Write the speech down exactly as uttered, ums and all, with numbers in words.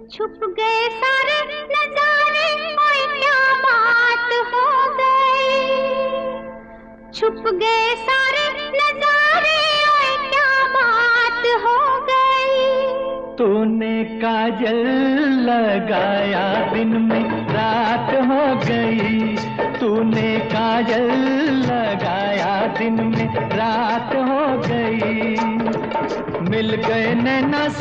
छुप गए सारे नजारे, ओए क्या बात हो गई। छुप गए सारे नजारे, ओए क्या बात हो गई। तूने काजल लगाया दिन में रात हो गई। तूने काजल लगाया दिन में रात हो गई। मिल गए नैना